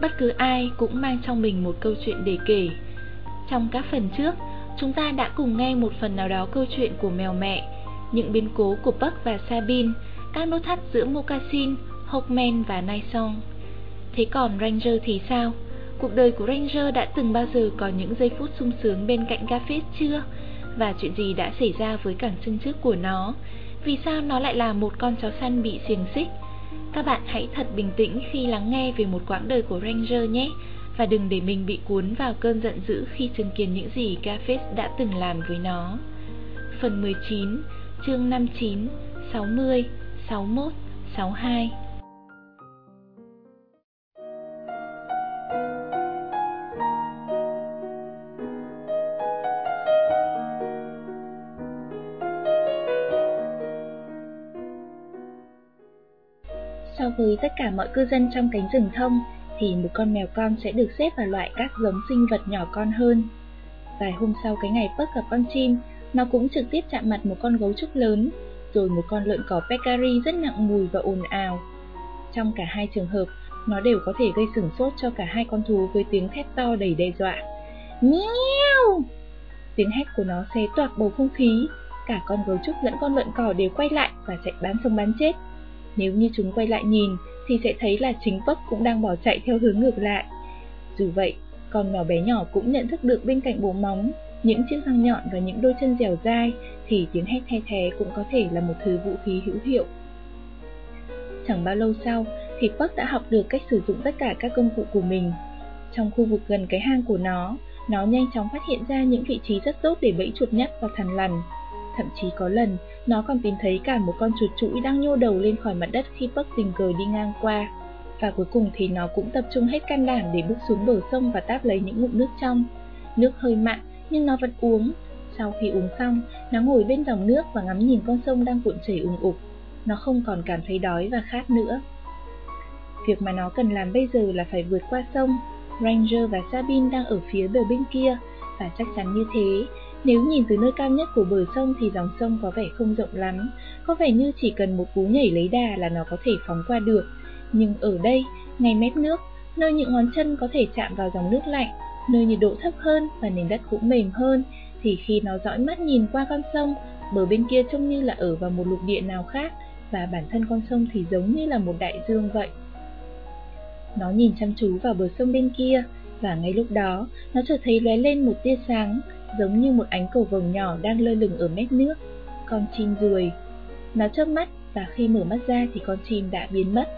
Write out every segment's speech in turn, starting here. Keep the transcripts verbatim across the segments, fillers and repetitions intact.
bất cứ ai cũng mang trong mình một câu chuyện để kể. Trong các phần trước, chúng ta đã cùng nghe một phần nào đó câu chuyện của mèo mẹ, những biến cố của Puck và Sabine, các nút thắt giữa Moccasin, Hawkman và Nightsong. Thế còn Ranger thì sao? Cuộc đời của Ranger đã từng bao giờ có những giây phút sung sướng bên cạnh Garfield chưa? Và chuyện gì đã xảy ra với cẳng chân trước của nó? Vì sao nó lại là một con chó săn bị xiềng xích? Các bạn hãy thật bình tĩnh khi lắng nghe về một quãng đời của Ranger nhé, và đừng để mình bị cuốn vào cơn giận dữ khi chứng kiến những gì Garfield đã từng làm với nó. Phần mười chín, chương năm mươi chín, sáu mươi, sáu mươi mốt, sáu mươi hai. So với tất cả mọi cư dân trong cánh rừng thông, thì một con mèo con sẽ được xếp vào loại các giống sinh vật nhỏ con hơn. Vài hôm sau cái ngày Puck gặp con chim, nó cũng trực tiếp chạm mặt một con gấu trúc lớn, rồi một con lợn cỏ peccary rất nặng mùi và ồn ào. Trong cả hai trường hợp, nó đều có thể gây sửng sốt cho cả hai con thú với tiếng thét to đầy đe dọa. Miau! Tiếng hét của nó xé toạc bầu không khí, cả con gấu trúc lẫn con lợn cỏ đều quay lại và chạy bám sống bám chết. Nếu như chúng quay lại nhìn thì sẽ thấy là chính Puck cũng đang bỏ chạy theo hướng ngược lại. Dù vậy, con mèo bé nhỏ cũng nhận thức được bên cạnh bộ móng, những chiếc răng nhọn và những đôi chân dẻo dai thì tiếng hét the thé cũng có thể là một thứ vũ khí hữu hiệu. Chẳng bao lâu sau thì Puck đã học được cách sử dụng tất cả các công cụ của mình. Trong khu vực gần cái hang của nó, nó nhanh chóng phát hiện ra những vị trí rất tốt để bẫy chuột nhắt và thằn lằn. Thậm chí có lần, nó còn tìm thấy cả một con chuột chũi đang nhô đầu lên khỏi mặt đất khi Puck tình cờ đi ngang qua. Và cuối cùng thì nó cũng tập trung hết can đảm để bước xuống bờ sông và táp lấy những ngụm nước trong. Nước hơi mặn, nhưng nó vẫn uống. Sau khi uống xong, nó ngồi bên dòng nước và ngắm nhìn con sông đang cuộn chảy ùng ục. Nó không còn cảm thấy đói và khát nữa. Việc mà nó cần làm bây giờ là phải vượt qua sông. Ranger và Sabine đang ở phía bờ bên kia, và chắc chắn như thế. Nếu nhìn từ nơi cao nhất của bờ sông thì dòng sông có vẻ không rộng lắm, có vẻ như chỉ cần một cú nhảy lấy đà là nó có thể phóng qua được. Nhưng ở đây, ngay mép nước, nơi những ngón chân có thể chạm vào dòng nước lạnh, nơi nhiệt độ thấp hơn và nền đất cũng mềm hơn, thì khi nó dõi mắt nhìn qua con sông, bờ bên kia trông như là ở vào một lục địa nào khác, và bản thân con sông thì giống như là một đại dương vậy. Nó nhìn chăm chú vào bờ sông bên kia, và ngay lúc đó, nó chợt thấy lóe lên một tia sáng, giống như một ánh cầu vồng nhỏ đang lơ lửng ở mép nước. Con chim ruồi. Nó chớp mắt, và khi mở mắt ra thì con chim đã biến mất.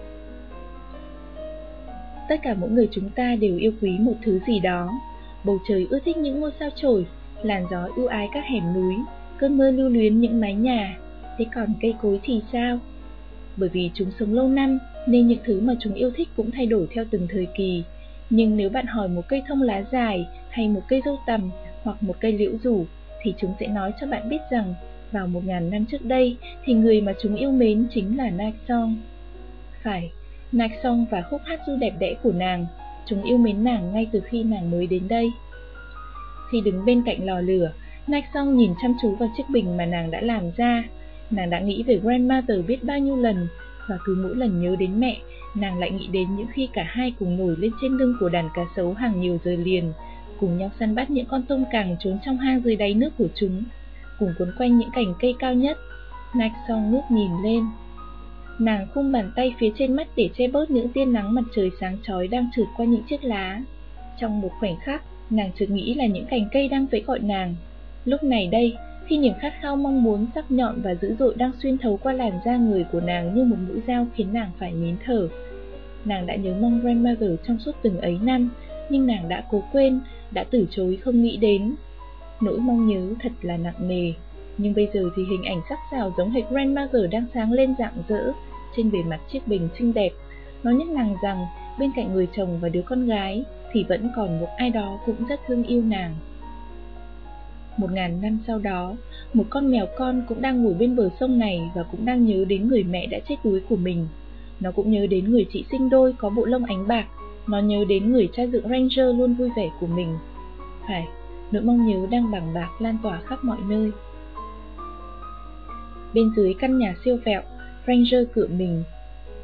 Tất cả mỗi người chúng ta đều yêu quý một thứ gì đó. Bầu trời ưa thích những ngôi sao chổi, làn gió ưu ái các hẻm núi, cơn mưa lưu luyến những mái nhà. Thế còn cây cối thì sao? Bởi vì chúng sống lâu năm, nên những thứ mà chúng yêu thích cũng thay đổi theo từng thời kỳ. Nhưng nếu bạn hỏi một cây thông lá dài, hay một cây dâu tằm, hoặc một cây liễu rủ, thì chúng sẽ nói cho bạn biết rằng vào một ngàn năm trước đây thì người mà chúng yêu mến chính là Nightsong. Phải, Nightsong và khúc hát ru đẹp đẽ của nàng. Chúng yêu mến nàng ngay từ khi nàng mới đến đây. Khi đứng bên cạnh lò lửa, Nightsong nhìn chăm chú vào chiếc bình mà nàng đã làm ra. Nàng đã nghĩ về Grandmother biết bao nhiêu lần, và cứ mỗi lần nhớ đến mẹ, nàng lại nghĩ đến những khi cả hai cùng nổi lên trên lưng của đàn cá sấu hàng nhiều giờ liền, cùng nhau săn bắt những con tôm càng trốn trong hang dưới đáy nước của chúng, cùng quấn quanh những cành cây cao nhất. Nightsong ngước nhìn lên. Nàng khum bàn tay phía trên mắt để che bớt những tia nắng mặt trời sáng chói đang trượt qua những chiếc lá. Trong một khoảnh khắc, nàng chợt nghĩ là những cành cây đang vẫy gọi nàng. Lúc này đây, khi niềm khát khao mong muốn sắc nhọn và dữ dội đang xuyên thấu qua làn da người của nàng như một mũi dao khiến nàng phải nín thở. Nàng đã nhớ mong Grandmother trong suốt từng ấy năm, nhưng nàng đã cố quên, đã từ chối không nghĩ đến. Nỗi mong nhớ thật là nặng nề, nhưng bây giờ thì hình ảnh sắc sảo giống hệt Grandmother đang sáng lên rạng rỡ trên bề mặt chiếc bình xinh đẹp. Nó nhắc nàng rằng bên cạnh người chồng và đứa con gái thì vẫn còn một ai đó cũng rất thương yêu nàng. Một ngàn năm sau đó, một con mèo con cũng đang ngồi bên bờ sông này và cũng đang nhớ đến người mẹ đã chết đuối của mình. Nó cũng nhớ đến người chị sinh đôi có bộ lông ánh bạc. Nó nhớ đến người cha dựng Ranger luôn vui vẻ của mình. Phải, nỗi mong nhớ đang bằng bạc lan tỏa khắp mọi nơi. Bên dưới căn nhà siêu vẹo, Ranger cựa mình.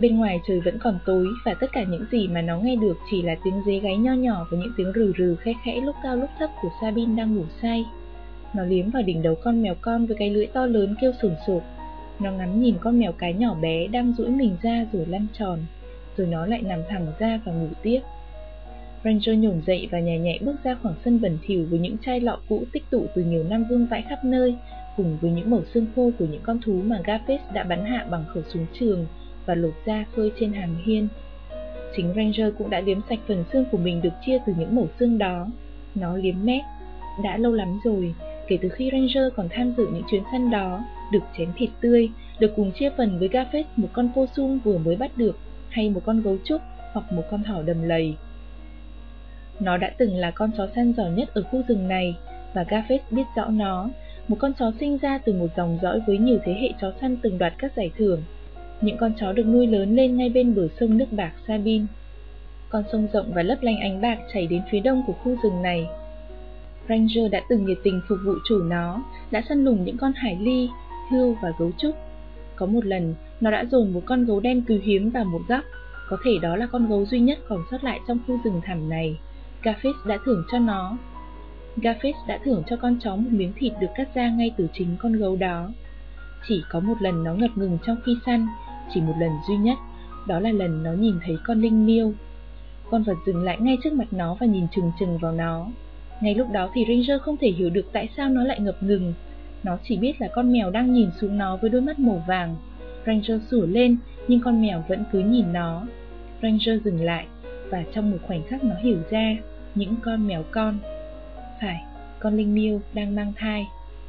Bên ngoài trời vẫn còn tối và tất cả những gì mà nó nghe được chỉ là tiếng dế gáy nho nhỏ và những tiếng rừ rừ khe khẽ lúc cao lúc thấp của Sabine đang ngủ say. Nó liếm vào đỉnh đầu con mèo con với cái lưỡi to lớn kêu sồn sột. Nó ngắm nhìn con mèo cái nhỏ bé đang duỗi mình ra rồi lăn tròn, rồi nó lại nằm thẳng ra và ngủ tiếp. Ranger nhổm dậy và nhảy nhẹ bước ra khoảng sân bẩn thỉu với những chai lọ cũ tích tụ từ nhiều năm vương vãi khắp nơi, cùng với những mẩu xương khô của những con thú mà Garface đã bắn hạ bằng khẩu súng trường và lột ra phơi trên hàng hiên. Chính Ranger cũng đã liếm sạch phần xương của mình được chia từ những mẩu xương đó. Nó liếm mép. Đã lâu lắm rồi, kể từ khi Ranger còn tham dự những chuyến săn đó, được chén thịt tươi, được cùng chia phần với Garface một con possum vừa mới bắt được, hay một con gấu trúc hoặc một con thỏ đầm lầy. Nó đã từng là con chó săn giỏi nhất ở khu rừng này, và Garface biết rõ nó, một con chó sinh ra từ một dòng dõi với nhiều thế hệ chó săn từng đoạt các giải thưởng. Những con chó được nuôi lớn lên ngay bên bờ sông nước bạc Sabine. Con sông rộng và lấp lánh ánh bạc chảy đến phía đông của khu rừng này. Ranger đã từng nhiệt tình phục vụ chủ nó, đã săn lùng những con hải ly, hươu và gấu trúc. Có một lần, nó đã dồn một con gấu đen quý hiếm vào một góc, có thể đó là con gấu duy nhất còn sót lại trong khu rừng thẳm này. Garface đã thưởng cho nó. Garface đã thưởng cho con chó một miếng thịt được cắt ra ngay từ chính con gấu đó. Chỉ có một lần nó ngập ngừng trong khi săn, chỉ một lần duy nhất, đó là lần nó nhìn thấy con linh miêu. Con vật dừng lại ngay trước mặt nó và nhìn chừng chừng vào nó. Ngay lúc đó thì Ranger không thể hiểu được tại sao nó lại ngập ngừng. Nó chỉ biết là con mèo đang nhìn xuống nó với đôi mắt màu vàng. Ranger sủa lên, nhưng con mèo vẫn cứ nhìn nó. Ranger dừng lại, và trong một khoảnh khắc nó hiểu ra, những con mèo con. Phải, con linh miêu đang mang thai.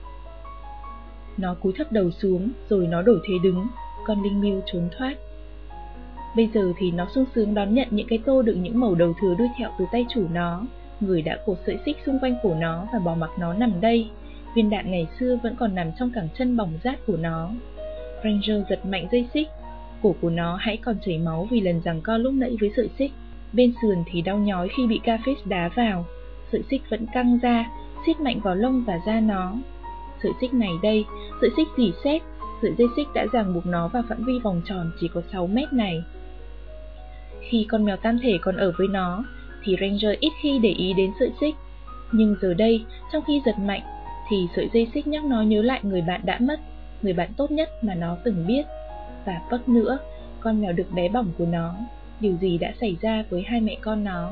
Nó cúi thấp đầu xuống, rồi nó đổi thế đứng, con linh miêu trốn thoát. Bây giờ thì nó sung sướng đón nhận những cái tô đựng những mẩu đầu thừa đuôi thẹo từ tay chủ nó. Người đã cột sợi xích xung quanh cổ nó và bỏ mặc nó nằm đây. Viên đạn ngày xưa vẫn còn nằm trong cẳng chân bỏng rát của nó. Ranger giật mạnh dây xích. Cổ của nó hãy còn chảy máu vì lần giằng co lúc nãy với sợi xích. Bên sườn thì đau nhói khi bị Garface đá vào. Sợi xích vẫn căng ra, siết mạnh vào lông và da nó. Sợi xích này đây, sợi xích dỉ sét, sợi dây xích đã ràng buộc nó vào phạm vi vòng tròn chỉ có sáu mét này. Khi con mèo tam thể còn ở với nó, thì Ranger ít khi để ý đến sợi xích. Nhưng giờ đây, trong khi giật mạnh, thì sợi dây xích nhắc nó nhớ lại người bạn đã mất, người bạn tốt nhất mà nó từng biết. Và pấc nữa, con mèo đực bé bỏng của nó, điều gì đã xảy ra với hai mẹ con nó.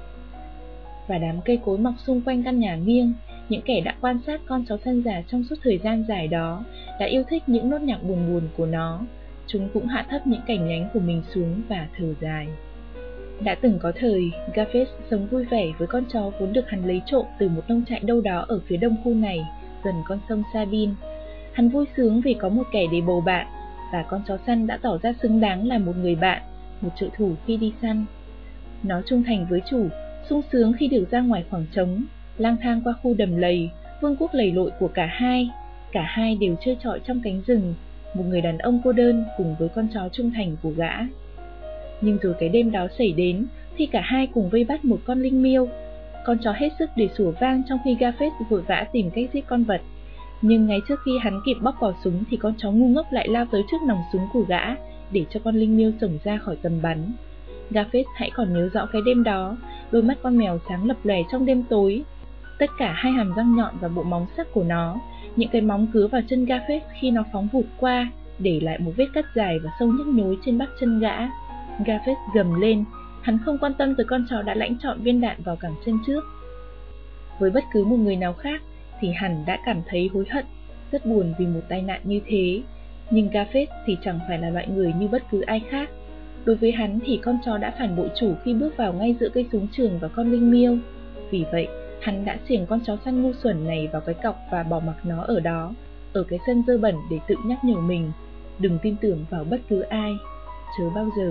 Và đám cây cối mọc xung quanh căn nhà nghiêng, những kẻ đã quan sát con chó săn già trong suốt thời gian dài đó, đã yêu thích những nốt nhạc buồn buồn của nó. Chúng cũng hạ thấp những cành nhánh của mình xuống và thở dài. Đã từng có thời, Garface sống vui vẻ với con chó vốn được hắn lấy trộm từ một nông trại đâu đó ở phía đông khu này, gần con sông Sabine. Hắn vui sướng vì có một kẻ để bầu bạn, và con chó săn đã tỏ ra xứng đáng là một người bạn, một trợ thủ khi đi săn. Nó trung thành với chủ, sung sướng khi được ra ngoài khoảng trống, lang thang qua khu đầm lầy, vương quốc lầy lội của cả hai. Cả hai đều chơi trọi trong cánh rừng, một người đàn ông cô đơn cùng với con chó trung thành của gã. Nhưng rồi cái đêm đó xảy đến, thì cả hai cùng vây bắt một con linh miêu. Con chó hết sức để sủa vang trong khi Garface vội vã tìm cách giết con vật. Nhưng ngay trước khi hắn kịp bóc cò súng thì con chó ngu ngốc lại lao tới trước nòng súng của gã, để cho con linh miêu xổng ra khỏi tầm bắn. Garface hãy còn nhớ rõ cái đêm đó, đôi mắt con mèo sáng lập lòe trong đêm tối. Tất cả hai hàm răng nhọn và bộ móng sắc của nó, những cái móng cứa vào chân Garface khi nó phóng vụt qua, để lại một vết cắt dài và sâu nhức nhối trên bắp chân gã. Garface gầm lên, hắn không quan tâm tới con chó đã lãnh trọn viên đạn vào cẳng chân trước. Với bất cứ một người nào khác thì hẳn đã cảm thấy hối hận, rất buồn vì một tai nạn như thế. Nhưng Garface thì chẳng phải là loại người như bất cứ ai khác. Đối với hắn thì con chó đã phản bội chủ khi bước vào ngay giữa cây súng trường và con linh miêu. Vì vậy, hắn đã xiềng con chó săn ngu xuẩn này vào cái cọc và bỏ mặc nó ở đó, ở cái sân dơ bẩn để tự nhắc nhở mình, đừng tin tưởng vào bất cứ ai, chớ bao giờ.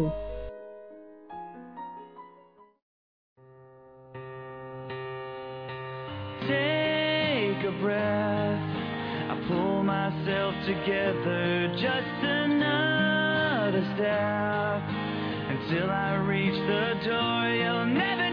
Take a breath, I pull myself together, just another step, until I reach the door you'll never